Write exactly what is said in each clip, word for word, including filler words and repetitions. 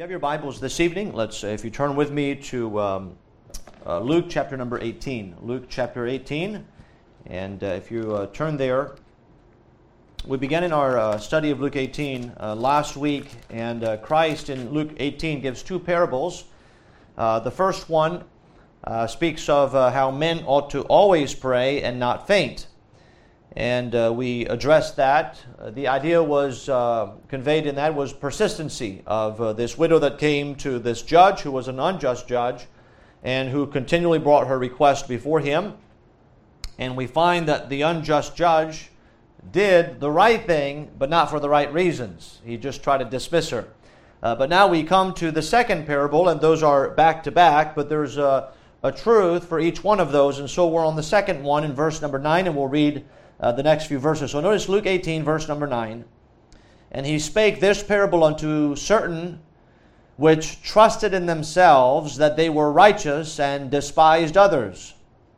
you have your Bibles this evening, let's, uh, if you turn with me to um, uh, Luke chapter number eighteen. Luke chapter eighteen. And uh, if you uh, turn there, we began in our uh, study of Luke eighteen uh, last week, and uh, Christ in Luke eighteen gives two parables. Uh, the first one uh, speaks of uh, how men ought to always pray and not faint. And uh, we addressed that. Uh, the idea was uh, conveyed in that was persistency of uh, this widow that came to this judge, who was an unjust judge, and who continually brought her request before him. And we find that the unjust judge did the right thing, but not for the right reasons. He just tried to dismiss her. Uh, but now we come to the second parable, and those are back to back, but there's a, a truth for each one of those. And so we're on the second one in verse number nine, and we'll read Uh, the next few verses. So notice Luke eighteen, verse number nine. And he spake this parable unto certain which trusted in themselves that they were righteous and despised others.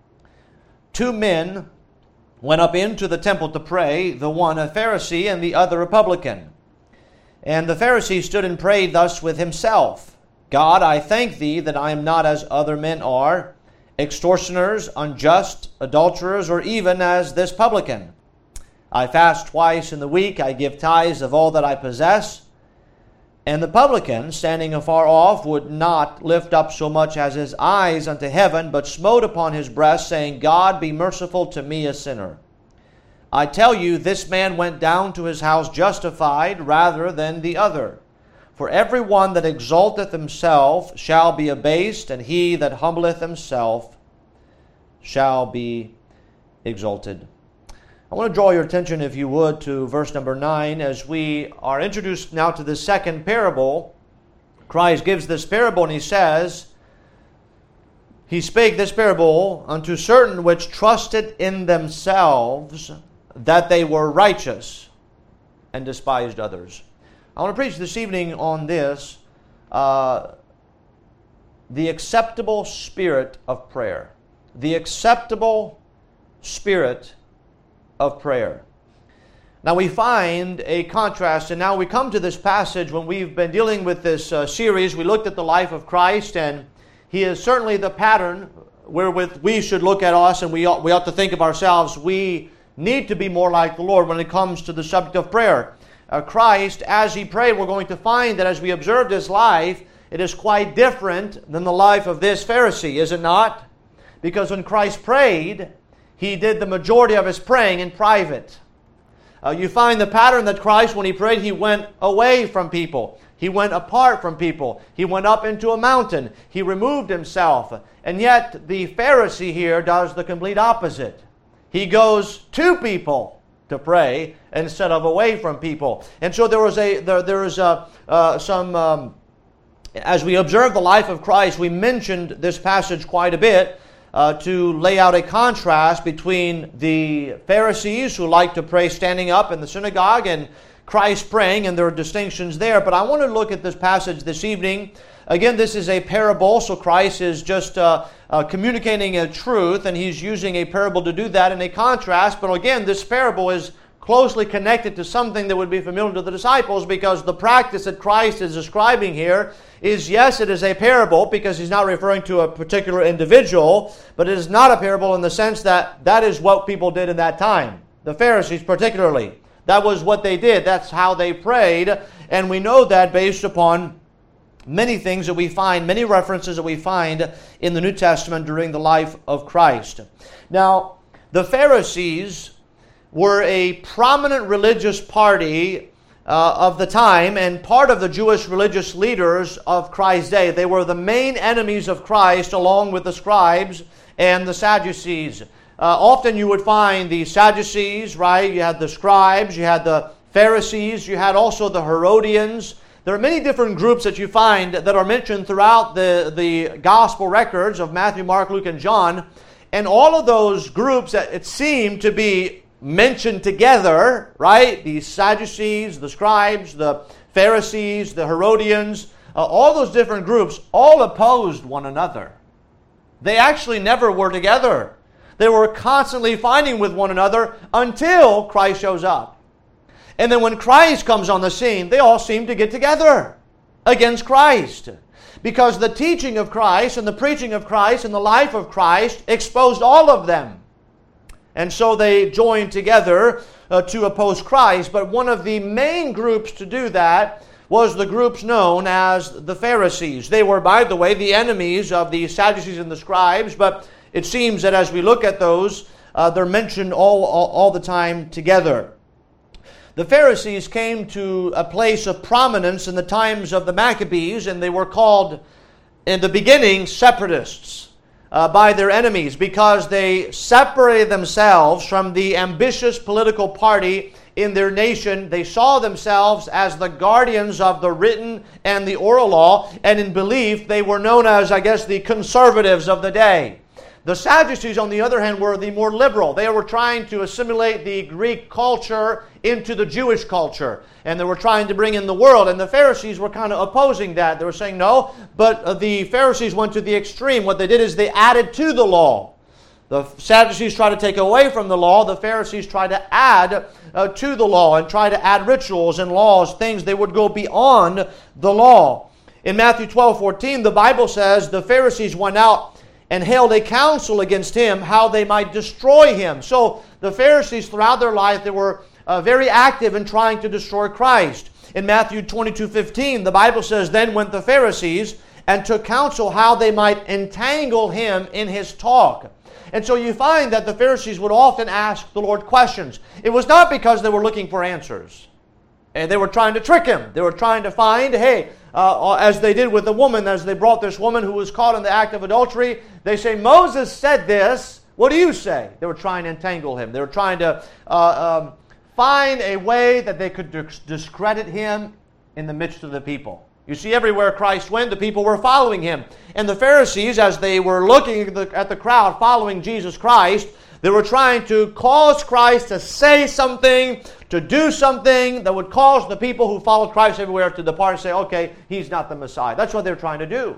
Two men went up into the temple to pray, the one a Pharisee and the other a publican. And the Pharisee stood and prayed thus with himself, God, I thank thee that I am not as other men are, extortioners, unjust, adulterers, or even as this publican. I fast twice in the week, I give tithes of all that I possess. And the publican, standing afar off, would not lift up so much as his eyes unto heaven, but smote upon his breast, saying, God, be merciful to me, a sinner. I tell you, this man went down to his house justified rather than the other. For every one that exalteth himself shall be abased, and he that humbleth himself shall be exalted. I want to draw your attention, if you would, to verse number nine, as we are introduced now to the second parable. Christ gives this parable, and he says, He spake this parable unto certain which trusted in themselves that they were righteous and despised others. I want to preach this evening on this, uh, the acceptable spirit of prayer. The acceptable spirit of prayer. Now we find a contrast, and now we come to this passage when we've been dealing with this uh, series. We looked at the life of Christ, and He is certainly the pattern wherewith we should look at us, and we ought, we ought to think of ourselves. We need to be more like the Lord when it comes to the subject of prayer. Uh, Christ, as He prayed, we're going to find that as we observed His life, it is quite different than the life of this Pharisee, is it not? Because when Christ prayed, He did the majority of His praying in private. Uh, you find the pattern that Christ, when He prayed, He went away from people. He went apart from people. He went up into a mountain. He removed Himself. And yet, the Pharisee here does the complete opposite. He goes to people to pray instead of away from people. And so there was a there there is a uh, some um, as we observe the life of Christ, we mentioned this passage quite a bit uh, to lay out a contrast between the Pharisees who like to pray standing up in the synagogue and Christ praying, and there are distinctions there. But I want to look at this passage this evening. Again, this is a parable, so Christ is just uh, uh, communicating a truth, and He's using a parable to do that in a contrast. But again, this parable is closely connected to something that would be familiar to the disciples, because the practice that Christ is describing here is, yes, it is a parable, because He's not referring to a particular individual, but it is not a parable in the sense that that is what people did in that time. The Pharisees particularly. That was what they did. That's how they prayed, and we know that based upon many things that we find, many references that we find in the New Testament during the life of Christ. Now, the Pharisees were a prominent religious party uh, of the time and part of the Jewish religious leaders of Christ's day. They were the main enemies of Christ, along with the scribes and the Sadducees. Uh, often you would find the Sadducees, right? You had the scribes, you had the Pharisees, you had also the Herodians. There are many different groups that you find that are mentioned throughout the, the gospel records of Matthew, Mark, Luke, and John. And all of those groups that it seemed to be mentioned together, right? The Sadducees, the scribes, the Pharisees, the Herodians, uh, all those different groups all opposed one another. They actually never were together. They were constantly fighting with one another until Christ shows up. And then when Christ comes on the scene, they all seem to get together. against Christ. Because the teaching of Christ and the preaching of Christ and the life of Christ exposed all of them. And so they joined together uh, to oppose Christ. But one of the main groups to do that was the groups known as the Pharisees. They were, by the way, the enemies of the Sadducees and the scribes. But it seems that as we look at those, uh, they're mentioned all, all, all the time together. The Pharisees came to a place of prominence in the times of the Maccabees, and they were called, in the beginning, separatists uh, by their enemies because they separated themselves from the ambitious political party in their nation. They saw themselves as the guardians of the written and the oral law, and in belief they were known as, I guess, the conservatives of the day. The Sadducees, on the other hand, were the more liberal. They were trying to assimilate the Greek culture into the Jewish culture. And they were trying to bring in the world. And the Pharisees were kind of opposing that. They were saying no. But uh, the Pharisees went to the extreme. What they did is they added to the law. The Sadducees tried to take away from the law. The Pharisees tried to add uh, to the law and try to add rituals and laws, things they would go beyond the law. In Matthew twelve fourteen, the Bible says the Pharisees went out and held a council against him, how they might destroy him. So the Pharisees, throughout their life, they were uh, very active in trying to destroy Christ. In Matthew twenty-two fifteen, the Bible says, "Then went the Pharisees and took counsel how they might entangle him in his talk." And so you find that the Pharisees would often ask the Lord questions. It was not because they were looking for answers. And they were trying to trick him. They were trying to find, hey, uh, as they did with the woman, as they brought this woman who was caught in the act of adultery, they say, "Moses said this. What do you say?" They were trying to entangle him. They were trying to uh, um, find a way that they could discredit him in the midst of the people. You see, everywhere Christ went, the people were following him. And the Pharisees, as they were looking at the, at the crowd following Jesus Christ, they were trying to cause Christ to say something, to do something that would cause the people who followed Christ everywhere to depart and say, okay, he's not the Messiah. That's what they're trying to do.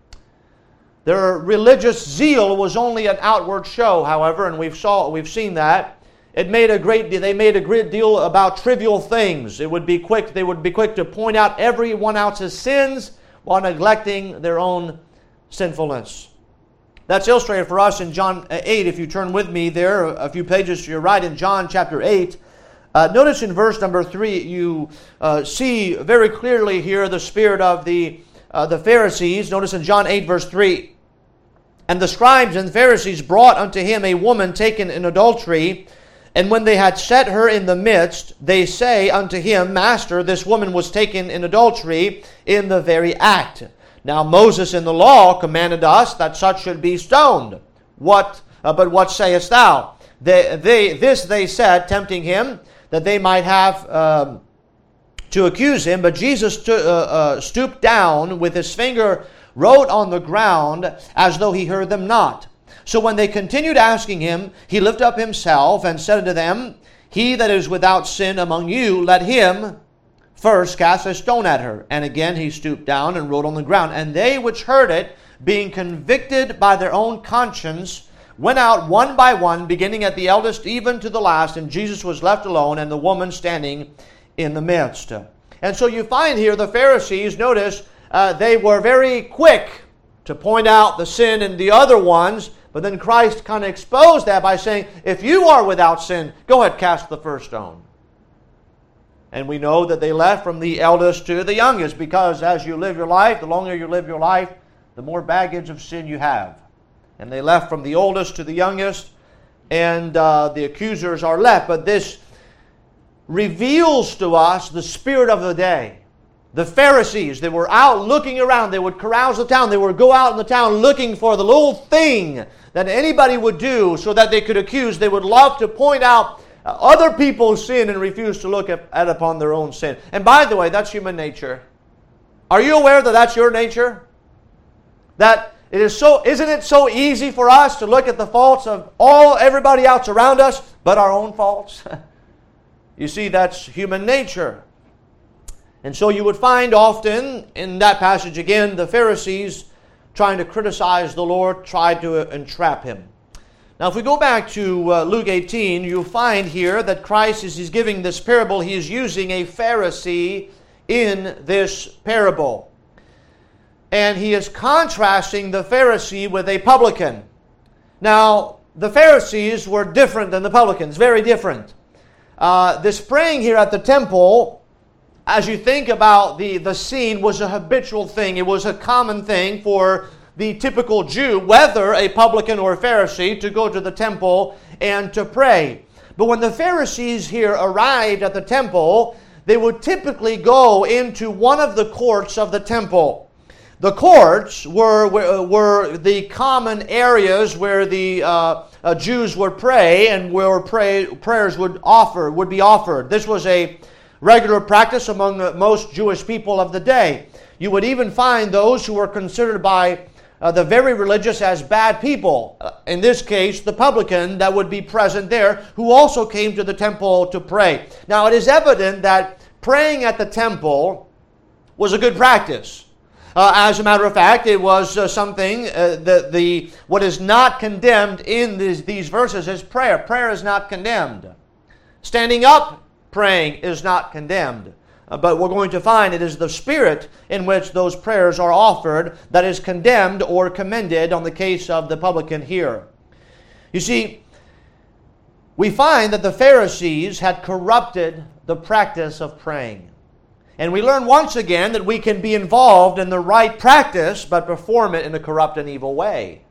Their religious zeal was only an outward show, however, and we've saw we've seen that. It made a great they made a great deal about trivial things. It would be quick they would be quick to point out everyone else's sins while neglecting their own sinfulness. That's illustrated for us in John eight. If you turn with me there a few pages to your right in John chapter eight. Uh, notice in verse number three, you uh, see very clearly here the spirit of the uh, the Pharisees. Notice in John eight verse three. "And the scribes and Pharisees brought unto him a woman taken in adultery, and when they had set her in the midst, they say unto him, Master, this woman was taken in adultery in the very act. Now Moses in the law commanded us that such should be stoned. What? Uh, but what sayest thou?" They, they, this they said, tempting him, that they might have um, to accuse him. But Jesus stu- uh, uh, stooped down with his finger, wrote on the ground, as though he heard them not. So when they continued asking him, he lifted up himself and said unto them, He that is without sin among you, let him first cast a stone at her. And again he stooped down and wrote on the ground. And they which heard it, being convicted by their own conscience, went out one by one, beginning at the eldest even to the last, and Jesus was left alone, and the woman standing in the midst. And so you find here the Pharisees, notice, uh, they were very quick to point out the sin in the other ones, but then Christ kind of exposed that by saying, if you are without sin, go ahead, cast the first stone. And we know that they left from the eldest to the youngest, because as you live your life, the longer you live your life, the more baggage of sin you have. And they left from the oldest to the youngest, and uh, the accusers are left. But this reveals to us the spirit of the day. The Pharisees, they were out looking around. They would carouse the town. They would go out in the town looking for the little thing that anybody would do so that they could accuse. They would love to point out other people's sin and refuse to look at, at upon their own sin. And by the way, that's human nature. Are you aware that that's your nature? That it is so, isn't it so easy for us to look at the faults of all everybody else around us but our own faults? You see, that's human nature. And so you would find often in that passage again, the Pharisees trying to criticize the Lord, tried to entrap him. Now if we go back to uh, Luke eighteen, you'll find here that Christ, as he's giving this parable, he is using a Pharisee in this parable. and he is contrasting the Pharisee with a publican. Now, the Pharisees were different than the publicans, very different. Uh, this praying here at the temple, as you think about the, the scene, was a habitual thing. It was a common thing for the typical Jew, whether a publican or a Pharisee, to go to the temple and to pray. But when the Pharisees here arrived at the temple, they would typically go into one of the courts of the temple. The courts were, were, were the common areas where the uh, uh, Jews would pray and where pray, prayers would offer would be offered. This was a regular practice among most Jewish people of the day. You would even find those who were considered by uh, the very religious as bad people. Uh, in this case, the publican that would be present there, who also came to the temple to pray. Now, it is evident that praying at the temple was a good practice. Uh, as a matter of fact, it was uh, something uh, that the what is not condemned in these, these verses is prayer. Prayer is not condemned. Standing up praying is not condemned. Uh, but we're going to find it is the spirit in which those prayers are offered that is condemned or commended on the case of the publican here. You see, we find that the Pharisees had corrupted the practice of praying. And we learn once again that we can be involved in the right practice, but perform it in a corrupt and evil way.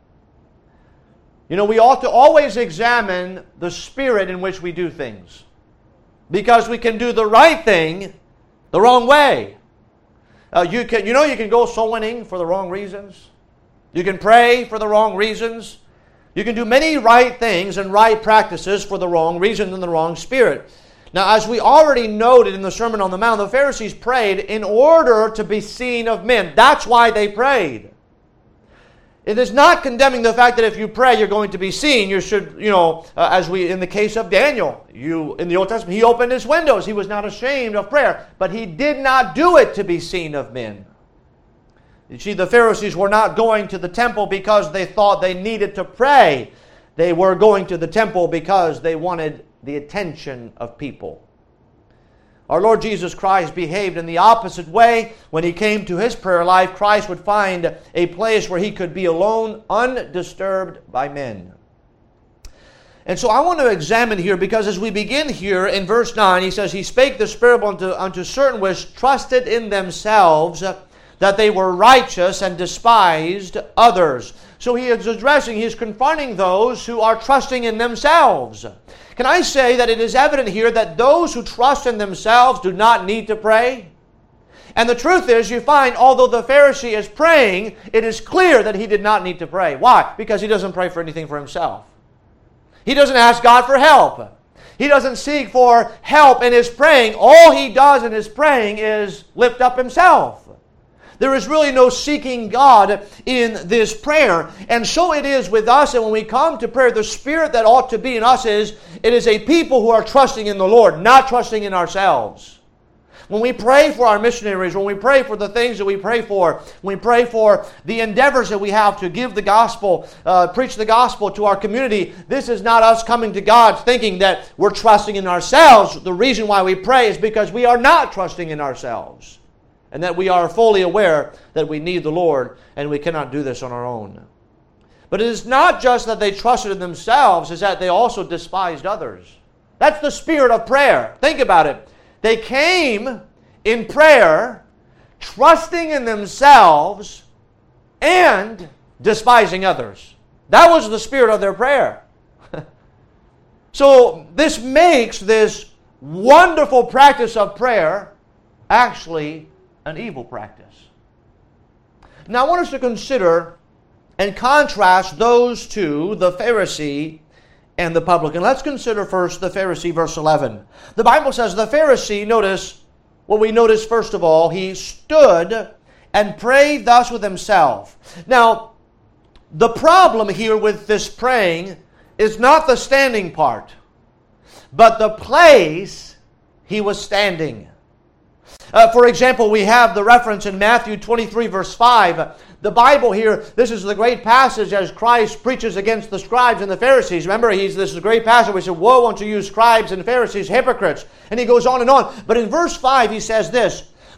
You know, we ought to always examine the spirit in which we do things. Because we can do the right thing the wrong way. Uh, you can, you know, you can go soul winning for the wrong reasons. You can pray for the wrong reasons. You can do many right things and right practices for the wrong reasons and the wrong spirit. Now, as we already noted in the Sermon on the Mount, the Pharisees prayed in order to be seen of men. That's why they prayed. It is not condemning the fact that if you pray, you're going to be seen. You should, you know, uh, as we, in the case of Daniel, you in the Old Testament, he opened his windows. He was not ashamed of prayer, but he did not do it to be seen of men. You see, the Pharisees were not going to the temple because they thought they needed to pray. They were going to the temple because they wanted the attention of people. Our Lord Jesus Christ behaved in the opposite way. When he came to his prayer life, Christ would find a place where he could be alone, undisturbed by men. And so I want to examine here, because as we begin here in verse nine, he says, He spake this parable unto, unto certain which trusted in themselves that they were righteous and despised others. So he is addressing, he is confronting those who are trusting in themselves. Can I say that it is evident here that those who trust in themselves do not need to pray? And the truth is, you find, although the Pharisee is praying, it is clear that he did not need to pray. Why? Because he doesn't pray for anything for himself. He doesn't ask God for help. He doesn't seek for help in his praying. All he does in his praying is lift up himself. There is really no seeking God in this prayer. And so it is with us. And when we come to prayer, the spirit that ought to be in us is, it is a people who are trusting in the Lord, not trusting in ourselves. When we pray for our missionaries, when we pray for the things that we pray for, when we pray for the endeavors that we have to give the gospel, uh, preach the gospel to our community, this is not us coming to God thinking that we're trusting in ourselves. The reason why we pray is because we are not trusting in ourselves. And that we are fully aware that we need the Lord and we cannot do this on our own. But it is not just that they trusted in themselves, it's that they also despised others. That's the spirit of prayer. Think about it. They came in prayer, trusting in themselves and despising others. That was the spirit of their prayer. So this makes this wonderful practice of prayer actually an evil practice. Now I want us to consider and contrast those two, the Pharisee and the publican. Let's consider first the Pharisee, verse eleven. The Bible says the Pharisee, notice what we notice first of all, he stood and prayed thus with himself. Now, the problem here with this praying is not the standing part, but the place he was standing. Uh, for example, we have the reference in Matthew twenty-three, verse five. The Bible here, this is the great passage as Christ preaches against the scribes and the Pharisees. Remember, he's, this is a great passage where he said, Woe unto you, scribes and Pharisees, hypocrites. And he goes on and on. But in verse five, he says this,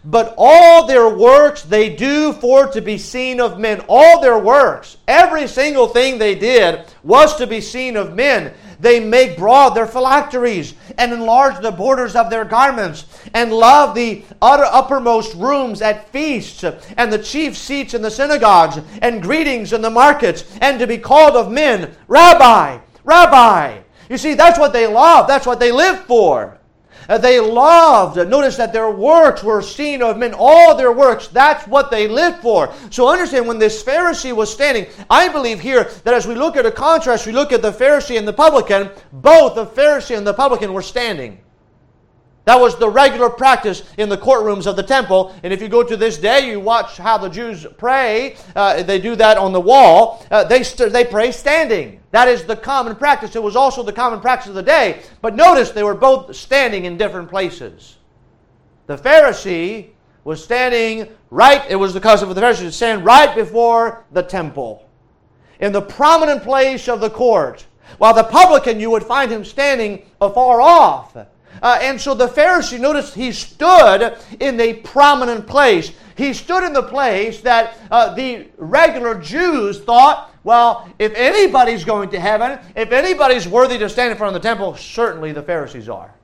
But all their works they do for to be seen of men. All their works, every single thing they did was to be seen of men. They make broad their phylacteries and enlarge the borders of their garments and love the utter uppermost rooms at feasts and the chief seats in the synagogues and greetings in the markets and to be called of men, Rabbi, Rabbi. You see, that's what they loved. That's what they lived for. Uh, they loved, notice that their works were seen of men, all their works, that's what they lived for. So understand, when this Pharisee was standing, I believe here that as we look at a contrast, we look at the Pharisee and the publican, both the Pharisee and the publican were standing. That was the regular practice in the courtrooms of the temple. And if you go to this day, you watch how the Jews pray. Uh, they do that on the wall. Uh, they, st- they pray standing. That is the common practice. It was also the common practice of the day. But notice they were both standing in different places. The Pharisee was standing right, it was the custom of the Pharisee to stand right before the temple, in the prominent place of the court. While the publican, you would find him standing afar off. Uh, and so the Pharisee, notice he stood in a prominent place. He stood in the place that uh, the regular Jews thought, well, if anybody's going to heaven, if anybody's worthy to stand in front of the temple, certainly the Pharisees are.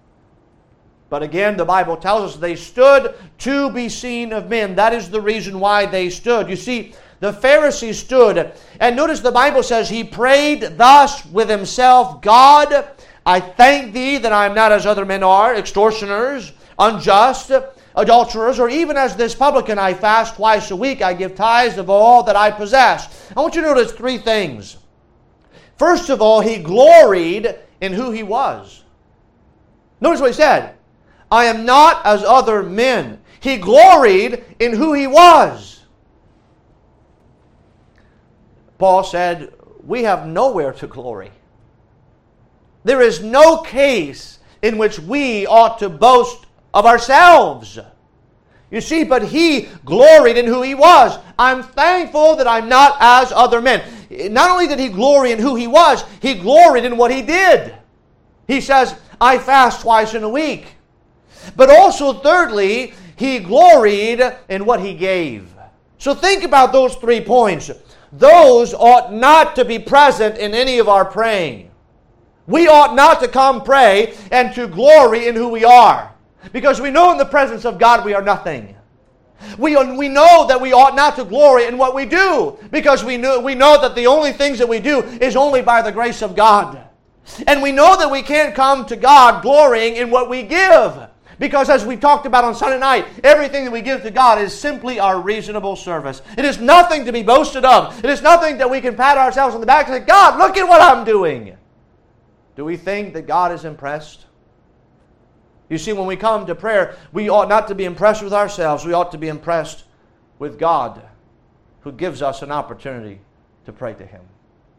But again, the Bible tells us they stood to be seen of men. That is the reason why they stood. You see, the Pharisee stood, and notice the Bible says he prayed thus with himself, God, I thank thee that I am not as other men are, extortioners, unjust, adulterers, or even as this publican. I fast twice a week. I give tithes of all that I possess. I want you to notice three things. First of all, he gloried in who he was. Notice what he said. I am not as other men. He gloried in who he was. Paul said, we have nowhere to glory. There is no case in which we ought to boast of ourselves. You see, but he gloried in who he was. I'm thankful that I'm not as other men. Not only did he glory in who he was, he gloried in what he did. He says, I fast twice in a week. But also, thirdly, he gloried in what he gave. So think about those three points. Those ought not to be present in any of our praying. We ought not to come pray and to glory in who we are. Because we know in the presence of God we are nothing. We, we know that we ought not to glory in what we do. Because we know, we know that the only things that we do is only by the grace of God. And we know that we can't come to God glorying in what we give. Because as we talked about on Sunday night, everything that we give to God is simply our reasonable service. It is nothing to be boasted of. It is nothing that we can pat ourselves on the back and say, God, look at what I'm doing. Do we think that God is impressed? You see, when we come to prayer, we ought not to be impressed with ourselves. We ought to be impressed with God, who gives us an opportunity to pray to Him.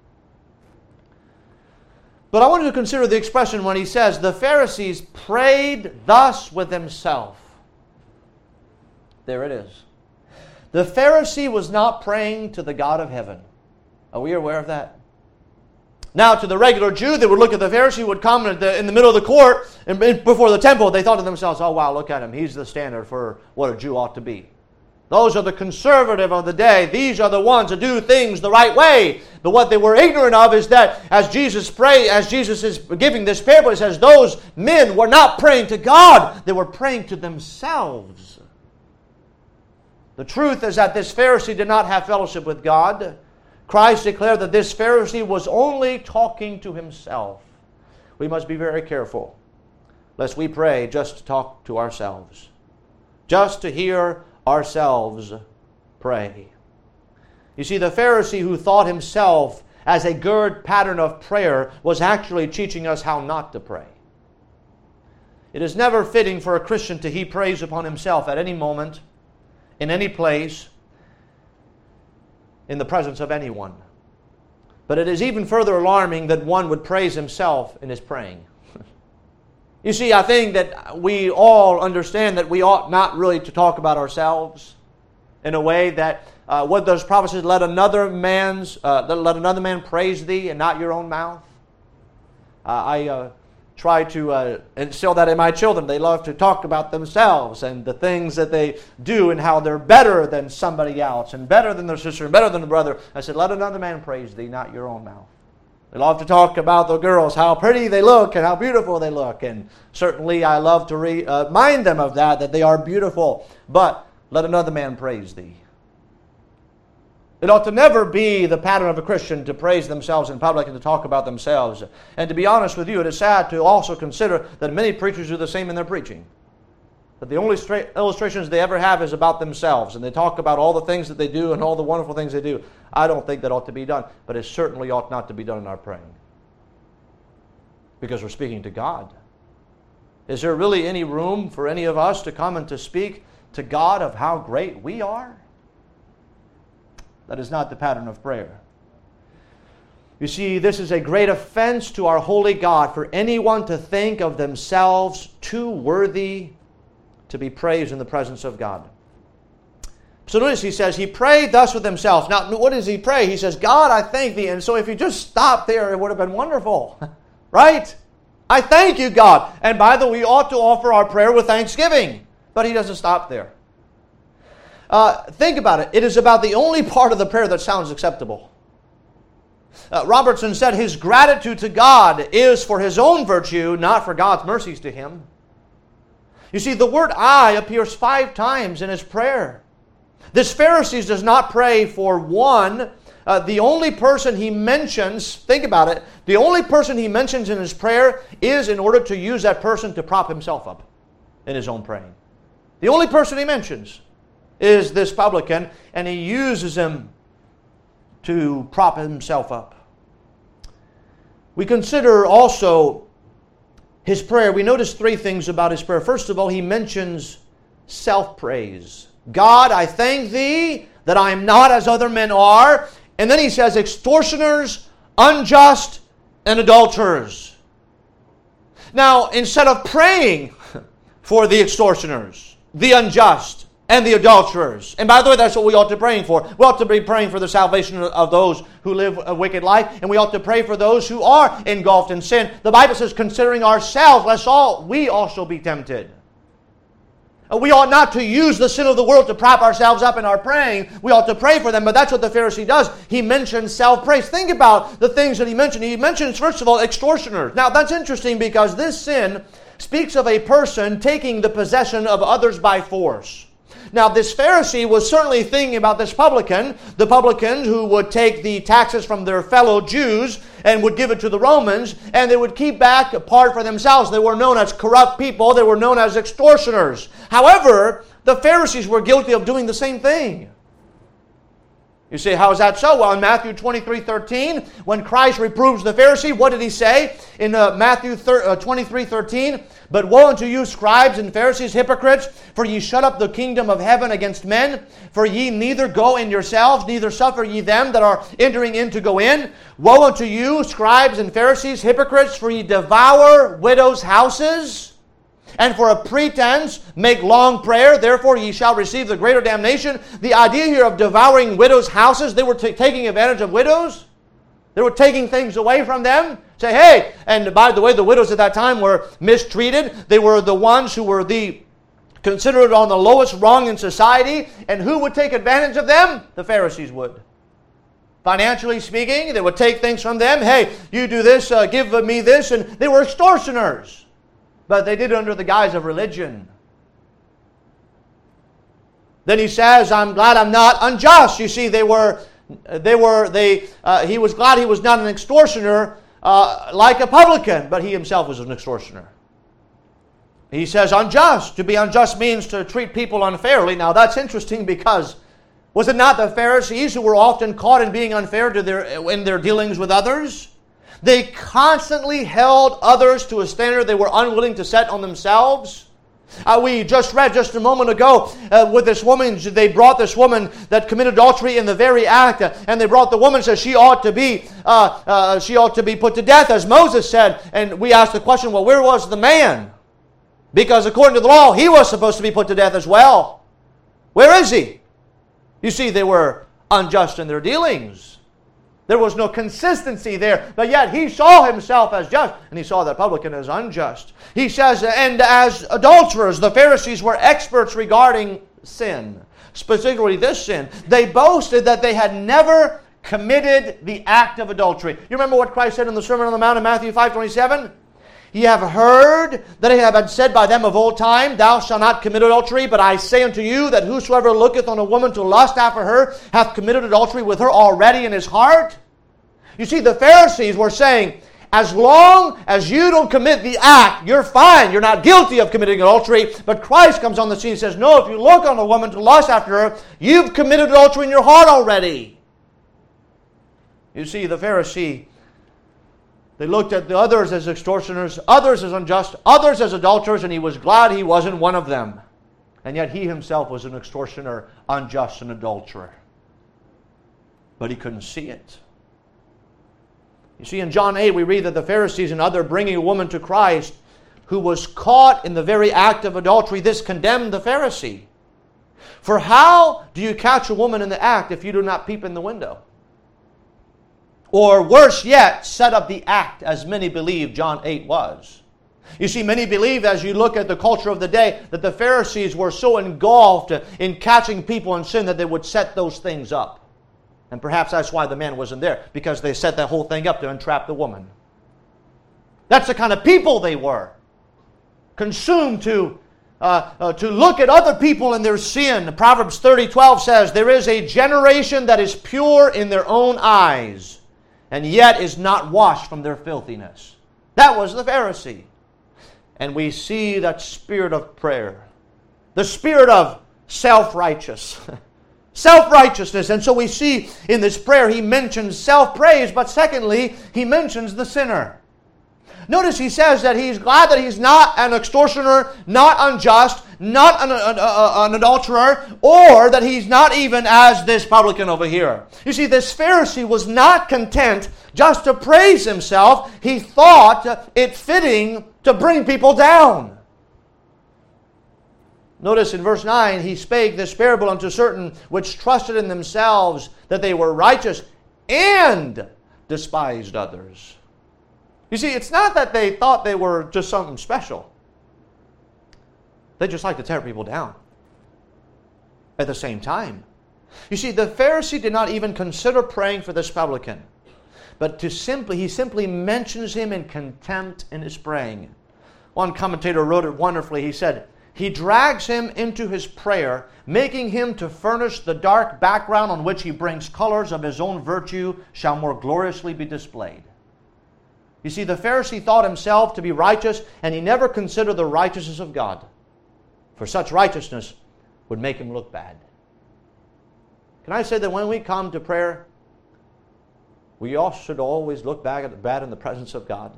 But I want you to consider the expression when he says, the Pharisees prayed thus with himself. There it is. The Pharisee was not praying to the God of heaven. Are we aware of that? Now, to the regular Jew, they would look at the Pharisee, would come in the, in the middle of the court, and before the temple, they thought to themselves, oh wow, look at him. He's the standard for what a Jew ought to be. Those are the conservative of the day. These are the ones that do things the right way. But what they were ignorant of is that as Jesus pray, as Jesus is giving this parable, it says those men were not praying to God. They were praying to themselves. The truth is that this Pharisee did not have fellowship with God. Christ declared that this Pharisee was only talking to himself. We must be very careful lest we pray just to talk to ourselves, just to hear ourselves pray. You see, the Pharisee who thought himself as a good pattern of prayer was actually teaching us how not to pray. It is never fitting for a Christian to heap praise upon himself at any moment, in any place, in the presence of anyone. But it is even further alarming that one would praise himself in his praying. You see, I think that we all understand that we ought not really to talk about ourselves in a way that uh, what those prophets said, let another man's uh, let another man praise thee and not your own mouth. Uh, I uh, try to uh, instill that in my children. They love to talk about themselves and the things that they do and how they're better than somebody else and better than their sister and better than the brother. I said, let another man praise thee, not your own mouth. They love to talk about the girls, how pretty they look and how beautiful they look. And certainly I love to re- uh, remind them of that, that they are beautiful. But let another man praise thee. It ought to never be the pattern of a Christian to praise themselves in public and to talk about themselves. And to be honest with you, it is sad to also consider that many preachers do the same in their preaching. That the only stra- illustrations they ever have is about themselves. And they talk about all the things that they do and all the wonderful things they do. I don't think that ought to be done. But it certainly ought not to be done in our praying. Because we're speaking to God. Is there really any room for any of us to come and to speak to God of how great we are? That is not the pattern of prayer. You see, this is a great offense to our holy God for anyone to think of themselves too worthy to be praised in the presence of God. So notice he says, he prayed thus with himself. Now, what does he pray? He says, God, I thank thee. And so if you just stopped there, it would have been wonderful. Right? I thank you, God. And by the way, we ought to offer our prayer with thanksgiving. But he doesn't stop there. Uh, think about it. It is about the only part of the prayer that sounds acceptable. Uh, Robertson said his gratitude to God is for his own virtue, not for God's mercies to him. You see, the word I appears five times in his prayer. This Pharisee does not pray for one. Uh, the only person he mentions, think about it, the only person he mentions in his prayer is in order to use that person to prop himself up in his own praying. The only person he mentions is this publican, and he uses him to prop himself up. We consider also his prayer. We notice three things about his prayer. First of all, he mentions self-praise. God, I thank thee that I am not as other men are. And then he says extortioners, unjust, and adulterers. Now, instead of praying for the extortioners, the unjust, and the adulterers. And by the way, that's what we ought to be praying for. We ought to be praying for the salvation of those who live a wicked life. And we ought to pray for those who are engulfed in sin. The Bible says, considering ourselves, lest all we also be tempted. We ought not to use the sin of the world to prop ourselves up in our praying. We ought to pray for them, but that's what the Pharisee does. He mentions self-praise. Think about the things that he mentioned. He mentions, first of all, extortioners. Now, that's interesting because this sin speaks of a person taking the possession of others by force. Now, this Pharisee was certainly thinking about this publican, the publican who would take the taxes from their fellow Jews and would give it to the Romans, and they would keep back a part for themselves. They were known as corrupt people. They were known as extortioners. However, the Pharisees were guilty of doing the same thing. You say, how is that so? Well, in Matthew twenty-three thirteen, when Christ reproves the Pharisee, what did he say? In uh, Matthew twenty-three thirteen, but woe unto you, scribes and Pharisees, hypocrites, for ye shut up the kingdom of heaven against men. For ye neither go in yourselves, neither suffer ye them that are entering in to go in. Woe unto you, scribes and Pharisees, hypocrites, for ye devour widows' houses, and for a pretense make long prayer, therefore ye shall receive the greater damnation. The idea here of devouring widows' houses, they were t- taking advantage of widows. They were taking things away from them. Say, hey, and by the way, the widows at that time were mistreated. They were the ones who were the considered on the lowest rung in society. And who would take advantage of them? The Pharisees would. Financially speaking, they would take things from them. Hey, you do this, uh, give me this. And they were extortioners. But they did it under the guise of religion. Then he says, I'm glad I'm not unjust. You see, they were, they were, they. Uh, he was glad he was not an extortioner uh, like a publican, but he himself was an extortioner. He says unjust. To be unjust means to treat people unfairly. Now that's interesting because was it not the Pharisees who were often caught in being unfair to their in their dealings with others? They constantly held others to a standard they were unwilling to set on themselves. Uh, we just read just a moment ago uh, with this woman, they brought this woman that committed adultery in the very act, uh, and they brought the woman and said she ought to be uh, uh, she ought to be put to death, as Moses said. And we asked the question, well, where was the man? Because according to the law, he was supposed to be put to death as well. Where is he? You see, they were unjust in their dealings. There was no consistency there, but yet he saw himself as just, and he saw that publican as unjust. He says, and as adulterers, the Pharisees were experts regarding sin, specifically this sin. They boasted that they had never committed the act of adultery. You remember what Christ said in the Sermon on the Mount in Matthew five twenty-seven? Ye have heard that it had been said by them of old time, Thou shalt not commit adultery, but I say unto you that whosoever looketh on a woman to lust after her hath committed adultery with her already in his heart. You see, the Pharisees were saying, as long as you don't commit the act, you're fine. You're not guilty of committing adultery. But Christ comes on the scene and says, no, if you look on a woman to lust after her, you've committed adultery in your heart already. You see, the Pharisee, they looked at the others as extortioners, others as unjust, others as adulterers, and he was glad he wasn't one of them. And yet he himself was an extortioner, unjust, and adulterer. But he couldn't see it. You see, in John eight, we read that the Pharisees and others bringing a woman to Christ who was caught in the very act of adultery, this condemned the Pharisee. For how do you catch a woman in the act if you do not peep in the window? Or worse yet, set up the act, as many believe John eight was. You see, many believe, as you look at the culture of the day, that the Pharisees were so engulfed in catching people in sin that they would set those things up. And perhaps that's why the man wasn't there, because they set that whole thing up to entrap the woman. That's the kind of people they were. Consumed to, uh, uh, to look at other people in their sin. Proverbs thirty twelve says, there is a generation that is pure in their own eyes, and yet is not washed from their filthiness. That was the Pharisee. And we see that spirit of prayer. The spirit of self-righteous. Self-righteousness. And so we see in this prayer he mentions self-praise, but secondly, he mentions the sinner. Notice he says that he's glad that he's not an extortioner, not unjust, not an, an, an adulterer, or that he's not even as this publican over here. You see, this Pharisee was not content just to praise himself. He thought it fitting to bring people down. Notice in verse nine, he spake this parable unto certain which trusted in themselves that they were righteous and despised others. You see, it's not that they thought they were just something special. They just like to tear people down at the same time. You see, the Pharisee did not even consider praying for this publican, but to simply he simply mentions him in contempt in his praying. One commentator wrote it wonderfully. He said, he drags him into his prayer, making him to furnish the dark background on which he brings colors of his own virtue shall more gloriously be displayed. You see, the Pharisee thought himself to be righteous, and he never considered the righteousness of God. For such righteousness would make him look bad. Can I say that when we come to prayer, we all should always look back at the bad in the presence of God?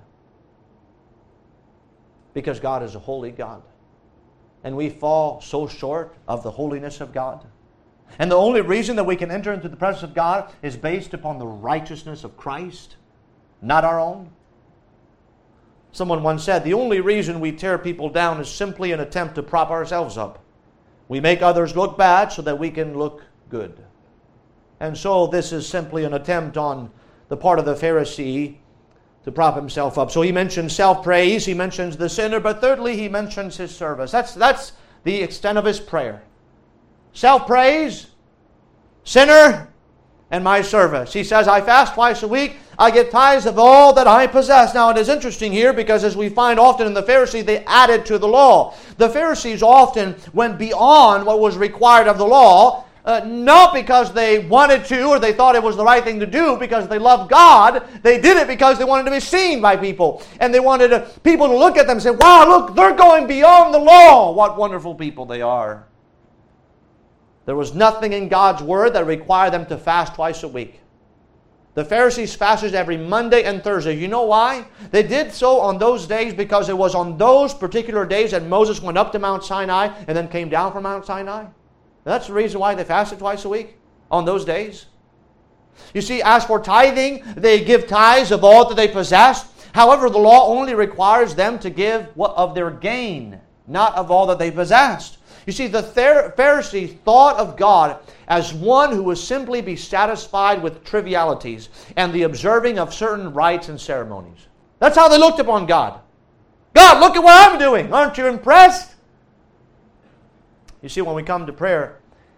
Because God is a holy God. And we fall so short of the holiness of God. And the only reason that we can enter into the presence of God is based upon the righteousness of Christ, not our own. Someone once said, the only reason we tear people down is simply an attempt to prop ourselves up. We make others look bad so that we can look good. And so this is simply an attempt on the part of the Pharisee to prop himself up. So he mentions self-praise, he mentions the sinner, but thirdly he mentions his service. That's, that's the extent of his prayer. Self-praise, sinner, and my service. He says, I fast twice a week. I get tithes of all that I possess. Now it is interesting here because as we find often in the Pharisee, they added to the law. The Pharisees often went beyond what was required of the law, uh, not because they wanted to or they thought it was the right thing to do, because they loved God. They did it because they wanted to be seen by people. And they wanted uh, people to look at them and say, wow, look, they're going beyond the law. What wonderful people they are. There was nothing in God's Word that required them to fast twice a week. The Pharisees fasted every Monday and Thursday. You know why? They did so on those days because it was on those particular days that Moses went up to Mount Sinai and then came down from Mount Sinai. That's the reason why they fasted twice a week, on those days. You see, as for tithing, they give tithes of all that they possess. However, the law only requires them to give what of their gain, not of all that they possessed. You see, the Pharisees thought of God as one who would simply be satisfied with trivialities and the observing of certain rites and ceremonies. That's how they looked upon God. God, look at what I'm doing. Aren't you impressed? You see, when we come to prayer,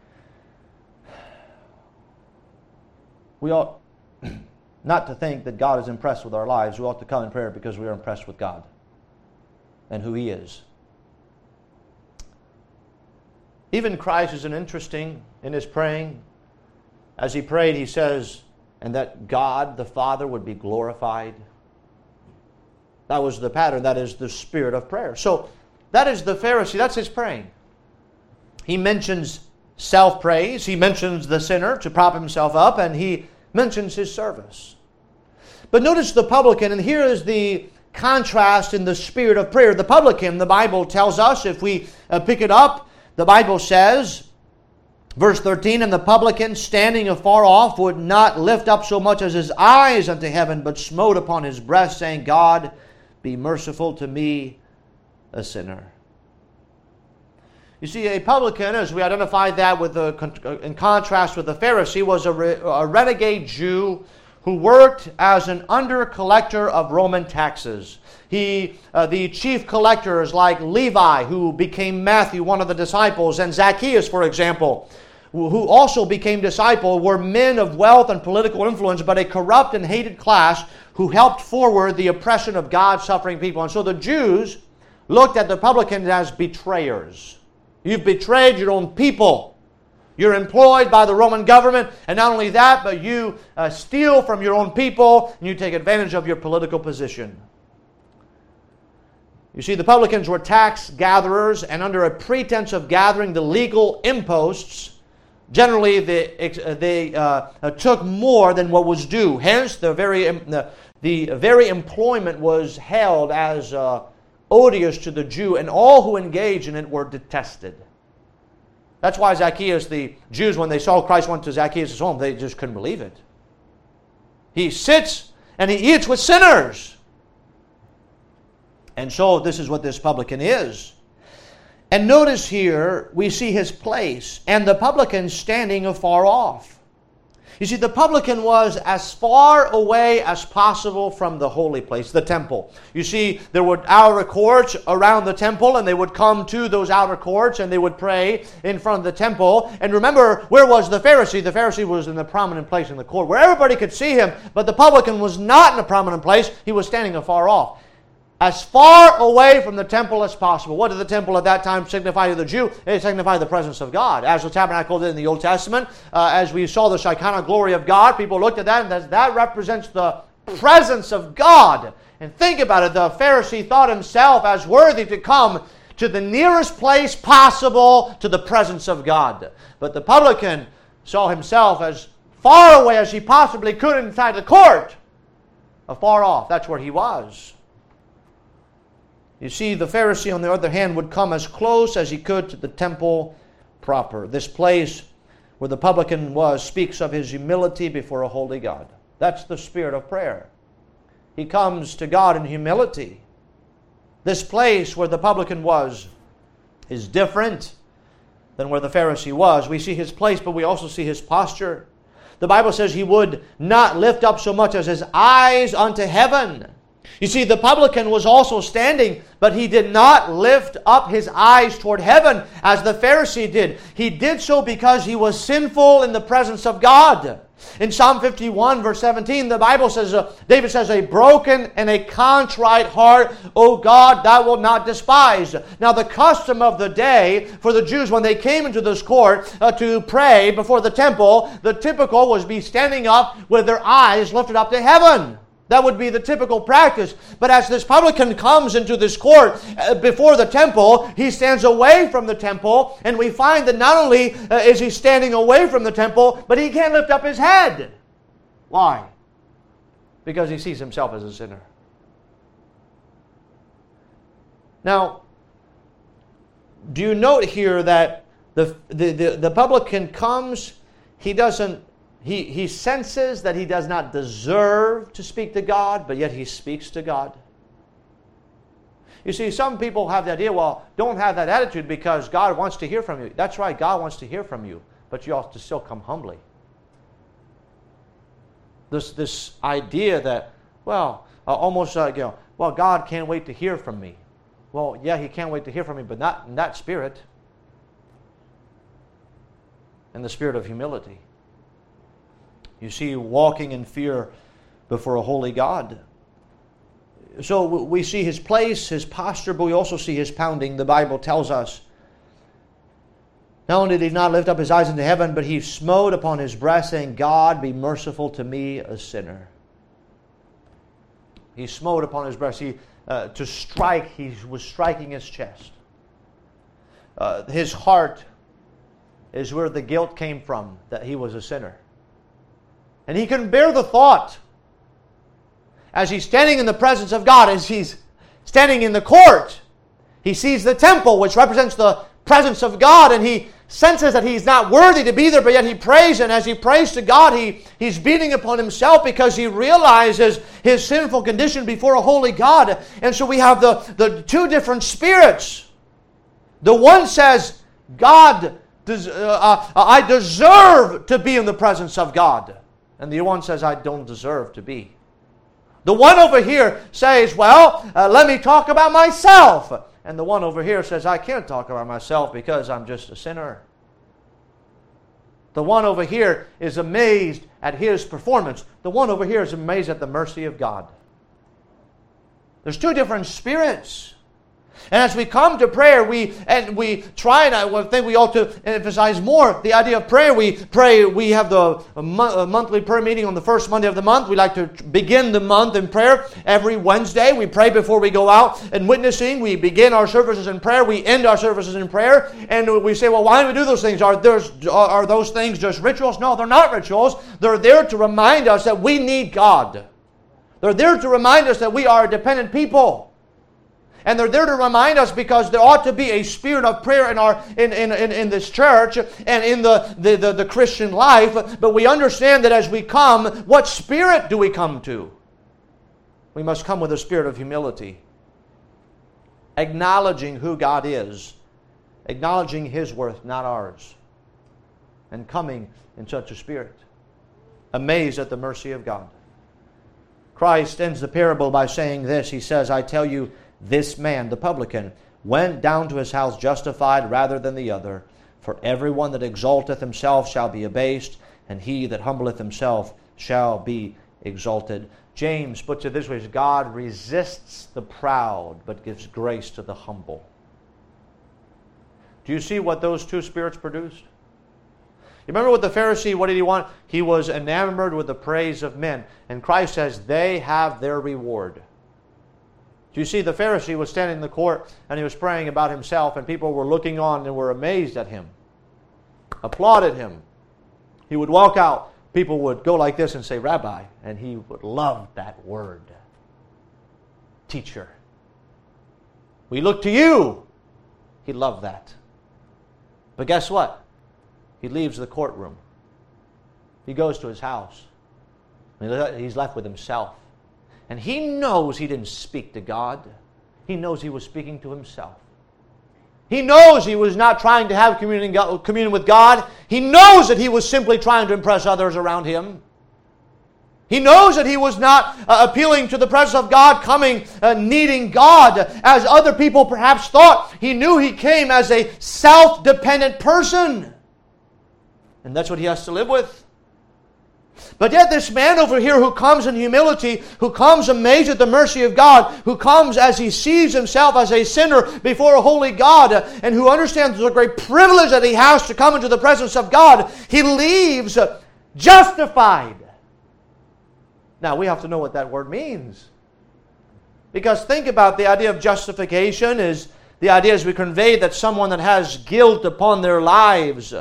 we ought not to think that God is impressed with our lives. We ought to come in prayer because we are impressed with God and who He is. Even Christ is an interesting in His praying. As He prayed, He says, and that God the Father would be glorified. That was the pattern. That is the spirit of prayer. So that is the Pharisee. That's his praying. He mentions self-praise. He mentions the sinner to prop himself up. And he mentions his service. But notice the publican. And here is the contrast in the spirit of prayer. The publican, the Bible tells us, if we uh, pick it up, the Bible says, verse thirteen, and the publican, standing afar off, would not lift up so much as his eyes unto heaven, but smote upon his breast, saying, God, be merciful to me, a sinner. You see, a publican, as we identified that with the, in contrast with the Pharisee, was a, re, a renegade Jew who worked as an under-collector of Roman taxes. He, uh, the chief collectors like Levi, who became Matthew, one of the disciples, and Zacchaeus, for example, who also became disciple, were men of wealth and political influence, but a corrupt and hated class who helped forward the oppression of God's suffering people. And so the Jews looked at the publicans as betrayers. You've betrayed your own people. You're employed by the Roman government, and not only that, but you uh, steal from your own people, and you take advantage of your political position. You see, the publicans were tax gatherers, and under a pretense of gathering the legal imposts, generally, they, they uh, took more than what was due. Hence, the very, the, the very employment was held as uh, odious to the Jew, and all who engaged in it were detested. That's why Zacchaeus, the Jews, when they saw Christ went to Zacchaeus' home, they just couldn't believe it. He sits and he eats with sinners. And so this is what this publican is. And notice here, we see his place, and the publican standing afar off. You see, the publican was as far away as possible from the holy place, the temple. You see, there were outer courts around the temple, and they would come to those outer courts, and they would pray in front of the temple. And remember, where was the Pharisee? The Pharisee was in the prominent place in the court, where everybody could see him, but the publican was not in a prominent place. He was standing afar off, as far away from the temple as possible. What did the temple at that time signify to the Jew? It signified the presence of God. As the tabernacle did in the Old Testament, uh, as we saw the Shekinah glory of God, people looked at that and that, that represents the presence of God. And think about it, the Pharisee thought himself as worthy to come to the nearest place possible to the presence of God. But the publican saw himself as far away as he possibly could inside the court. Afar off, that's where he was. You see, the Pharisee, on the other hand, would come as close as he could to the temple proper. This place where the publican was speaks of his humility before a holy God. That's the spirit of prayer. He comes to God in humility. This place where the publican was is different than where the Pharisee was. We see his place, but we also see his posture. The Bible says he would not lift up so much as his eyes unto heaven. You see, the publican was also standing, but he did not lift up his eyes toward heaven as the Pharisee did. He did so because he was sinful in the presence of God. In Psalm fifty-one, verse seventeen, the Bible says, uh, David says, a broken and a contrite heart, O God, thou wilt not despise. Now, the custom of the day for the Jews when they came into this court uh, to pray before the temple, the typical was be standing up with their eyes lifted up to heaven. That would be the typical practice. But as this publican comes into this court uh, before the temple, he stands away from the temple, and we find that not only uh, is he standing away from the temple, but he can't lift up his head. Why? Because he sees himself as a sinner. Now, do you note here that the, the, the, the publican comes, he doesn't He, he senses that he does not deserve to speak to God, but yet he speaks to God. You see, some people have the idea, well, don't have that attitude because God wants to hear from you. That's right, God wants to hear from you. but you ought to still come humbly. This, this idea that, well, uh, almost like, you know, well, God can't wait to hear from me. Well, yeah, He can't wait to hear from me, but not in that spirit. In the spirit of humility. You see, walking in fear before a holy God. So we see His place, His posture, but we also see His pounding. The Bible tells us, not only did He not lift up His eyes into heaven, but He smote upon His breast, saying, God, be merciful to me, a sinner. He smote upon His breast. He, uh, to strike, He was striking His chest. Uh, his heart is where the guilt came from, that He was a sinner. And He couldn't bear the thought, as He's standing in the presence of God, as He's standing in the court, He sees the temple, which represents the presence of God, and He senses that He's not worthy to be there, but yet He prays, and as He prays to God, he, He's beating upon Himself because He realizes His sinful condition before a holy God. And so we have the, the two different spirits. The one says, God, des- uh, uh, I deserve to be in the presence of God. And the one says, I don't deserve to be. The one over here says, well, uh, let me talk about myself. And the one over here says, I can't talk about myself because I'm just a sinner. The one over here is amazed at his performance. The one over here is amazed at the mercy of God. There's two different spirits. And as we come to prayer, we and we try, and I think we ought to emphasize more the idea of prayer. We pray, we have the monthly prayer meeting on the first Monday of the month. We like to begin the month in prayer every Wednesday. We pray before we go out and witnessing. We begin our services in prayer. We end our services in prayer. And we say, well, why do we do those things? Are, there's, are those things just rituals? No, they're not rituals. They're there to remind us that we need God. They're there to remind us that we are a dependent people. And they're there to remind us because there ought to be a spirit of prayer in our in, in, in, in this church and in the, the, the, the Christian life. But we understand that as we come, what spirit do we come to? We must come with a spirit of humility. Acknowledging who God is. Acknowledging His worth, not ours. And coming in such a spirit. Amazed at the mercy of God. Christ ends the parable by saying this. He says, I tell you, this man, the publican, went down to his house justified rather than the other. For everyone that exalteth himself shall be abased, and he that humbleth himself shall be exalted. James puts it this way, God resists the proud, but gives grace to the humble. Do you see what those two spirits produced? You remember with the Pharisee, what did he want? He was enamored with the praise of men. And Christ says, they have their reward. Do you see, the Pharisee was standing in the court and he was praying about himself, and people were looking on and were amazed at him, applauded him. He would walk out, people would go like this and say, Rabbi, and he would love that word. Teacher. We look to you. He loved that. But guess what? He leaves the courtroom. He goes to his house. He's left with himself. And he knows he didn't speak to God. He knows he was speaking to himself. He knows he was not trying to have communion, communion with God. He knows that he was simply trying to impress others around him. He knows that he was not uh, appealing to the presence of God, coming, uh, needing God, as other people perhaps thought. He knew he came as a self-dependent person. And that's what he has to live with. But yet this man over here who comes in humility, who comes amazed at the mercy of God, who comes as he sees himself as a sinner before a holy God, and who understands the great privilege that he has to come into the presence of God, he leaves justified. Now we have to know what that word means. Because think about the idea of justification is the idea as we convey that someone that has guilt upon their lives.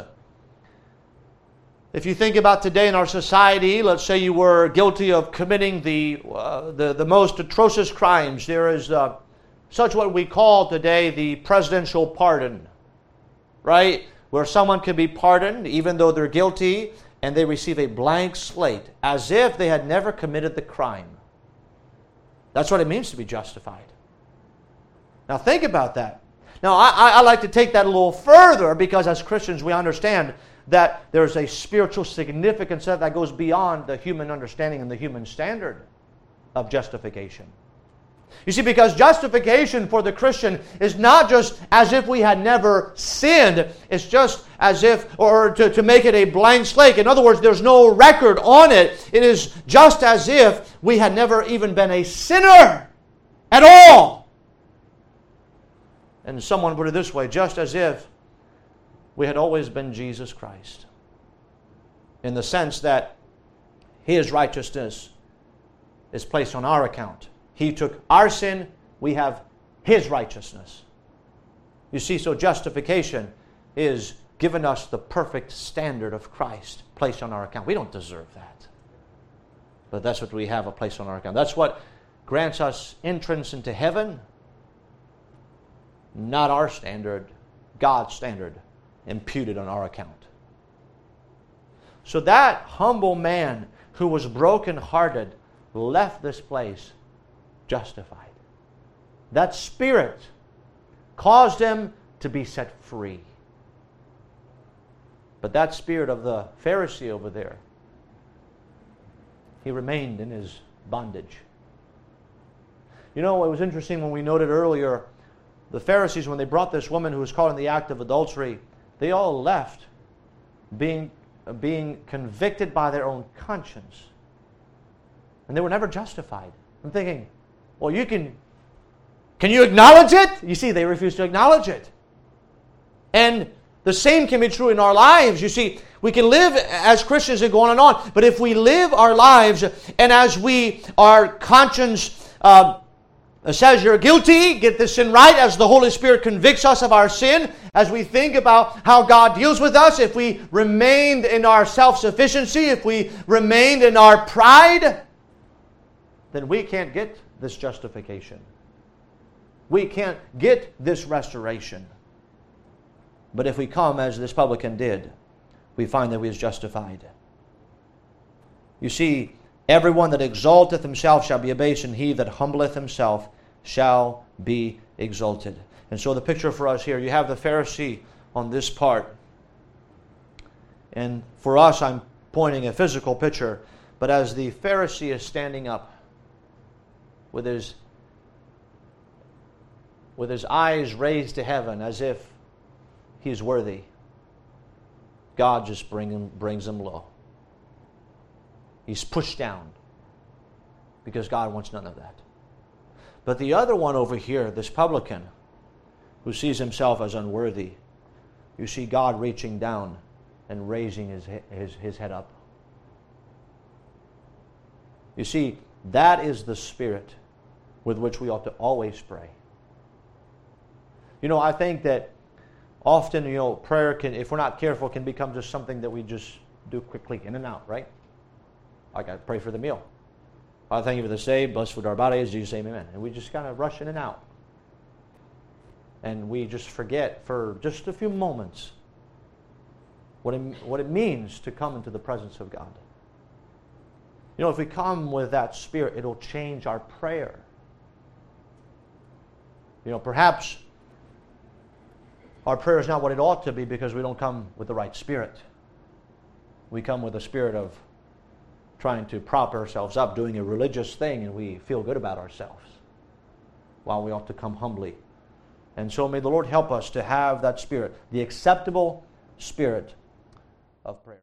If you think about today in our society, let's say you were guilty of committing the uh, the, the most atrocious crimes. There is uh, such what we call today the presidential pardon, right? Where someone can be pardoned even though they're guilty, and they receive a blank slate as if they had never committed the crime. That's what it means to be justified. Now think about that. Now I, I like to take that a little further because as Christians we understand that there's a spiritual significance that goes beyond the human understanding and the human standard of justification. You see, because justification for the Christian is not just as if we had never sinned. It's just as if, or to, to make it a blank slate. In other words, there's no record on it. It is just as if we had never even been a sinner at all. And someone put it this way, just as if we had always been Jesus Christ. In the sense that His righteousness is placed on our account. He took our sin, we have His righteousness. You see, so justification is giving us the perfect standard of Christ placed on our account. We don't deserve that. But that's what we have a place on our account. That's what grants us entrance into heaven. Not our standard, God's standard imputed on our account. So that humble man who was brokenhearted left this place justified. That Spirit caused him to be set free. But that spirit of the Pharisee over there, he remained in his bondage. You know, it was interesting when we noted earlier, the Pharisees, when they brought this woman who was caught in the act of adultery, they all left being, being convicted by their own conscience. And they were never justified. I'm thinking, well, you can, can you acknowledge it? You see, they refuse to acknowledge it. And the same can be true in our lives. You see, we can live as Christians and go on and on. But if we live our lives and as we, our conscience uh, says you're guilty, get this sin right, as the Holy Spirit convicts us of our sin, as we think about how God deals with us, if we remained in our self-sufficiency, if we remained in our pride, then we can't get this justification. We can't get this restoration. But if we come as this publican did, we find that we is justified. You see, everyone that exalteth himself shall be abased, and he that humbleth himself shall be exalted. And so the picture for us here, you have the Pharisee on this part. And for us, I'm pointing a physical picture. But as the Pharisee is standing up with his, with his eyes raised to heaven as if he's worthy, God just bring him, brings him low. He's pushed down because God wants none of that. But the other one over here, this publican, who sees himself as unworthy, you see God reaching down and raising his, his, his head up. You see, that is the spirit with which we ought to always pray. You know, I think that often, you know, prayer can, if we're not careful, can become just something that we just do quickly in and out, right? Like I pray for the meal. Father, thank you for the saved, blessed food our bodies, Jesus, amen. And we just kind of rush in and out. And we just forget for just a few moments what it, what it means to come into the presence of God. You know, if we come with that spirit, it'll change our prayer. You know, perhaps our prayer is not what it ought to be because we don't come with the right spirit. We come with a spirit of trying to prop ourselves up, doing a religious thing, and we feel good about ourselves, while we ought to come humbly. And so may the Lord help us to have that spirit, the acceptable spirit of prayer.